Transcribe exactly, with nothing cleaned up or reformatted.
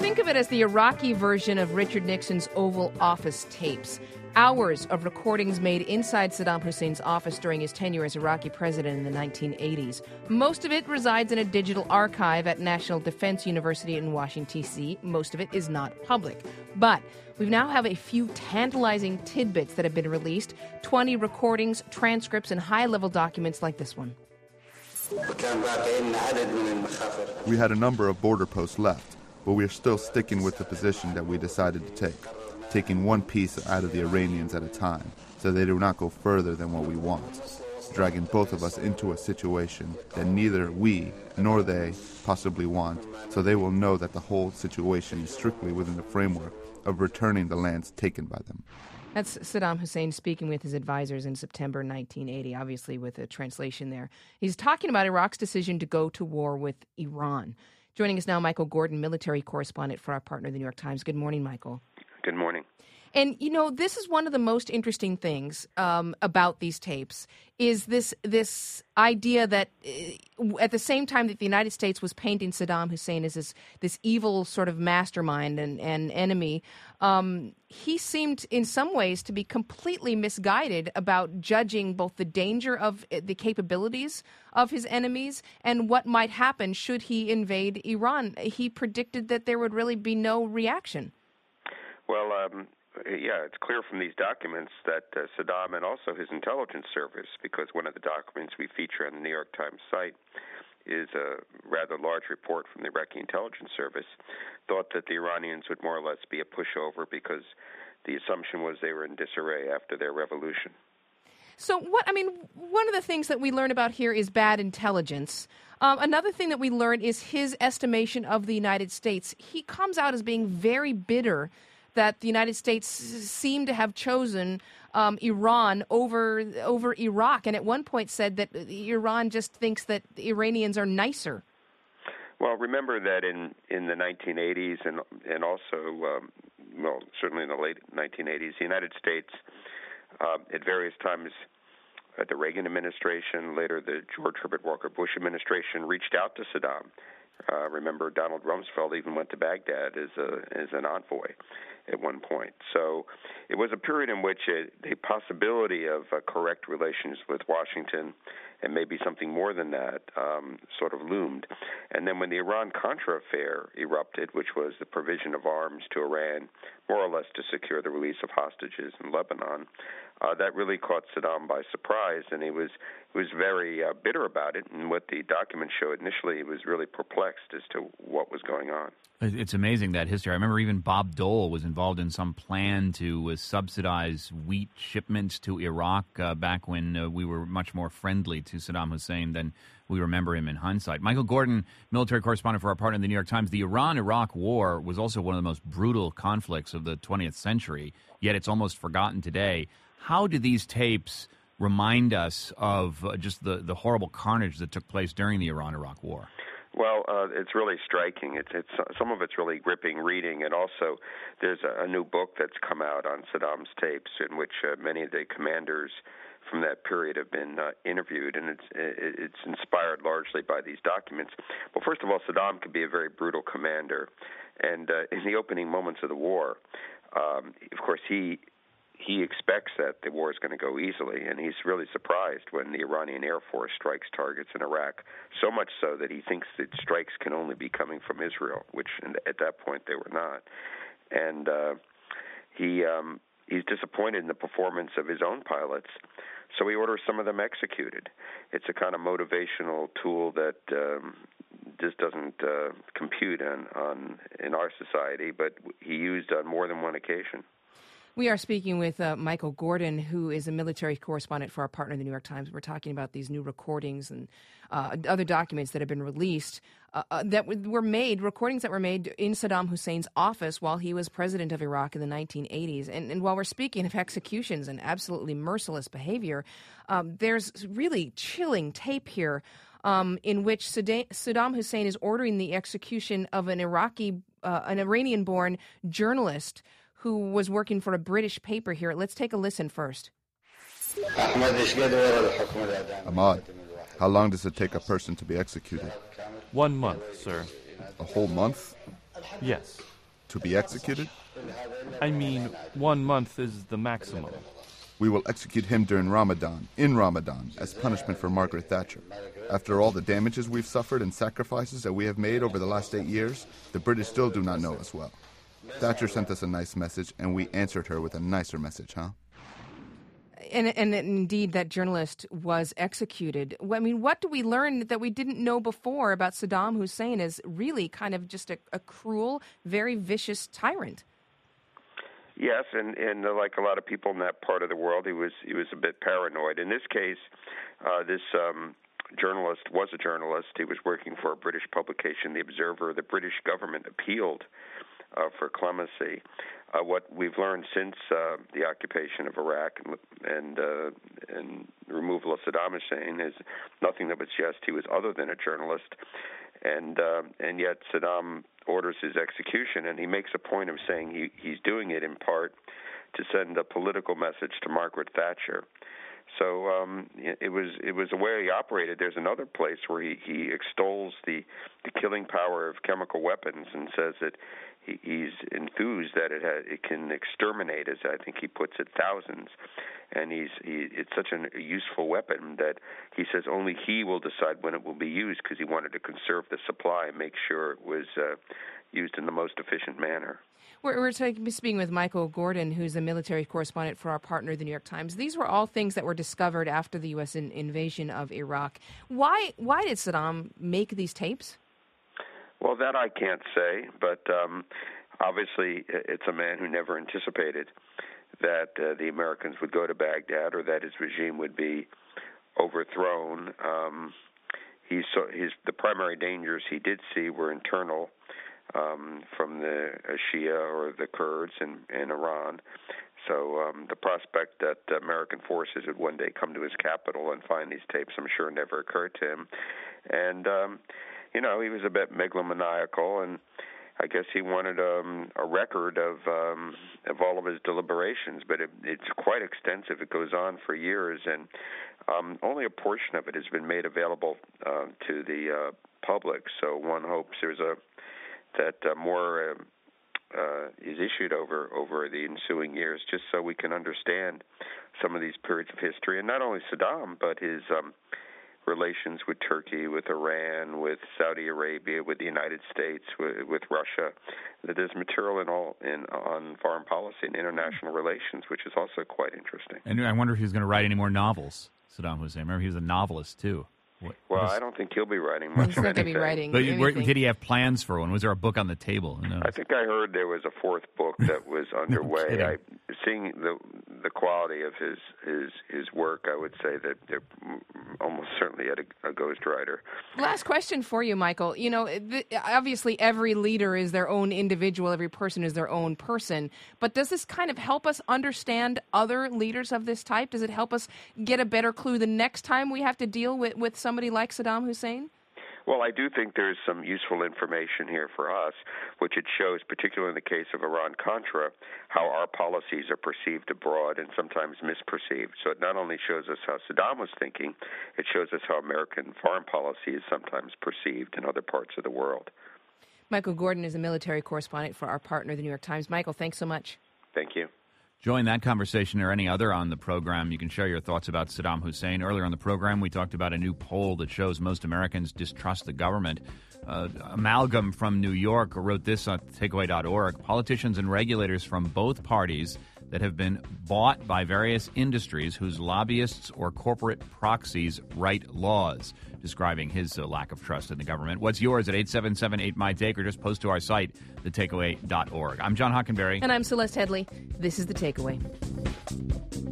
think of it as the Iraqi version of Richard Nixon's Oval Office tapes. Hours of recordings made inside Saddam Hussein's office during his tenure as Iraqi president in the nineteen eighties. Most of it resides in a digital archive at National Defense University in Washington, D C Most of it is not public. But we now have a few tantalizing tidbits that have been released, twenty recordings, transcripts, and high-level documents like this one. We had a number of border posts left, but we are still sticking with the position that we decided to take, taking one piece out of the Iranians at a time, so they do not go further than what we want, dragging both of us into a situation that neither we nor they possibly want, so they will know that the whole situation is strictly within the framework of returning the lands taken by them. That's Saddam Hussein speaking with his advisors in September nineteen eighty, obviously with a translation there. He's talking about Iraq's decision to go to war with Iran. Joining us now, Michael Gordon, military correspondent for our partner, the New York Times. Good morning, Michael. Good morning. And, you know, this is one of the most interesting things um, about these tapes is this this idea that uh, at the same time that the United States was painting Saddam Hussein as this, this evil sort of mastermind and, and enemy, um, he seemed in some ways to be completely misguided about judging both the danger of the capabilities of his enemies and what might happen should he invade Iran. He predicted that there would really be no reaction. Well, um, yeah, it's clear from these documents that uh, Saddam and also his intelligence service, because one of the documents we feature on the New York Times site is a rather large report from the Iraqi intelligence service, thought that the Iranians would more or less be a pushover because the assumption was they were in disarray after their revolution. So what, I mean, one of the things that we learn about here is bad intelligence. Um, another thing that we learn is his estimation of the United States. He comes out as being very bitter that the United States seemed to have chosen um, Iran over over Iraq, and at one point said that Iran just thinks that the Iranians are nicer. Well, remember that in, in the nineteen eighties and and also, um, well, certainly in the late nineteen eighties, the United States uh, at various times, uh, the Reagan administration, later the George Herbert Walker Bush administration, reached out to Saddam. Uh, remember, Donald Rumsfeld even went to Baghdad as a as an envoy at one point. So it was a period in which it, the possibility of uh, correct relations with Washington and maybe something more than that um, sort of loomed. And then when the Iran-Contra affair erupted, which was the provision of arms to Iran, more or less to secure the release of hostages in Lebanon, uh, that really caught Saddam by surprise, and he was he was very uh, bitter about it. And what the documents show initially, he was really perplexed as to what was going on. It's amazing, that history. I remember even Bob Dole was involved in some plan to uh, subsidize wheat shipments to Iraq uh, back when uh, we were much more friendly to Saddam Hussein than we remember him in hindsight. Michael Gordon, military correspondent for our partner, the New York Times. The Iran-Iraq War was also one of the most brutal conflicts of the twentieth century, yet it's almost forgotten today. How do these tapes remind us of uh, just the, the horrible carnage that took place during the Iran-Iraq War? Well, uh, it's really striking. It's, it's uh, some of it's really gripping reading, and also there's a, a new book that's come out on Saddam's tapes in which uh, many of the commanders from that period have been uh, interviewed, and it's it's inspired largely by these documents. Well, first of all, Saddam could be a very brutal commander, and uh, in the opening moments of the war, um, of course, he he expects that the war is going to go easily, and he's really surprised when the Iranian Air Force strikes targets in Iraq, so much so that he thinks that strikes can only be coming from Israel, which at that point they were not. And uh, he um, he's disappointed in the performance of his own pilots, so he orders some of them executed. It's a kind of motivational tool that um, just doesn't uh, compute on, on in our society, but he used on more than one occasion. We are speaking with uh, Michael Gordon, who is a military correspondent for our partner, the New York Times. We're talking about these new recordings and uh, other documents that have been released uh, uh, that were made, recordings that were made in Saddam Hussein's office while he was president of Iraq in the nineteen eighties. And, and while we're speaking of executions and absolutely merciless behavior, um, there's really chilling tape here um, in which Saddam Hussein is ordering the execution of an Iraqi, uh, an Iranian-born journalist who was working for a British paper here. Let's take a listen first. Ahmad, how long does it take a person to be executed? One month, sir. A whole month? Yes. To be executed? I mean, one month is the maximum. We will execute him during Ramadan, in Ramadan, as punishment for Margaret Thatcher. After all the damages we've suffered and sacrifices that we have made over the last eight years, the British still do not know us well. Thatcher sent us a nice message, and we answered her with a nicer message, huh? And, and indeed, that journalist was executed. I mean, what do we learn that we didn't know before about Saddam Hussein as really kind of just a, a cruel, very vicious tyrant? Yes, and, and uh, like a lot of people in that part of the world, he was he was a bit paranoid. In this case, uh, this um, journalist was a journalist. He was working for a British publication, The Observer. The British government appealed uh, for clemency. Uh, what we've learned since uh, the occupation of Iraq and and, uh, and removal of Saddam Hussein is nothing that would suggest he was other than a journalist. And uh, and yet Saddam orders his execution, and he makes a point of saying he, he's doing it in part to send a political message to Margaret Thatcher. So um, it was it was the way he operated. There's another place where he, he extols the, the killing power of chemical weapons and says that he, he's enthused that it ha, it can exterminate, as I think he puts it, thousands. And he's he, it's such an, a useful weapon that he says only he will decide when it will be used, because he wanted to conserve the supply and make sure it was uh, used in the most efficient manner. We're, we're talking, speaking with Michael Gordon, who's a military correspondent for our partner, The New York Times. These were all things that were discovered after the U S in, invasion of Iraq. Why why did Saddam make these tapes? Well, that I can't say, but um, obviously it's a man who never anticipated that uh, the Americans would go to Baghdad or that his regime would be overthrown. Um, he saw his the primary dangers he did see were internal. Um, from the uh, Shia or the Kurds in, in Iran. So um, the prospect that American forces would one day come to his capital and find these tapes, I'm sure, never occurred to him. And, um, you know, he was a bit megalomaniacal, and I guess he wanted um, a record of um, of all of his deliberations, but it, it's quite extensive. It goes on for years, and um, only a portion of it has been made available uh, to the uh, public. So one hopes there's a that uh, more uh, uh, is issued over, over the ensuing years, just so we can understand some of these periods of history, and not only Saddam, but his um, relations with Turkey, with Iran, with Saudi Arabia, with the United States, with, with Russia. That there's material in all in on foreign policy and international relations, which is also quite interesting. And I wonder if he's going to write any more novels, Saddam Hussein. Remember, he was a novelist, too. What, well, what is... I don't think he'll be writing much. He's not going to be writing But anything. where, did he have plans for one? Was there a book on the table? Who knows? I think I heard there was a fourth book that was underway. No I, seeing the the quality of his his his work, I would say that they're almost certainly had a, a ghostwriter. Last question for you, Michael. You know, the, obviously every leader is their own individual. Every person is their own person. But does this kind of help us understand other leaders of this type? Does it help us get a better clue the next time we have to deal with, with somebody like Saddam Hussein? Well, I do think there's some useful information here for us, which it shows, particularly in the case of Iran-Contra, how our policies are perceived abroad and sometimes misperceived. So it not only shows us how Saddam was thinking, it shows us how American foreign policy is sometimes perceived in other parts of the world. Michael Gordon is a military correspondent for our partner, The New York Times. Michael, thanks so much. Thank you. Join that conversation or any other on the program. You can share your thoughts about Saddam Hussein. Earlier on the program, we talked about a new poll that shows most Americans distrust the government. Uh, Amalgam from New York wrote this on takeaway dot org. Politicians and regulators from both parties that have been bought by various industries whose lobbyists or corporate proxies write laws, describing his uh, lack of trust in the government. What's yours at eight seven seven eight my take, or just post to our site, the takeaway dot org. I'm John Hockenberry. And I'm Celeste Headley. This is The Takeaway.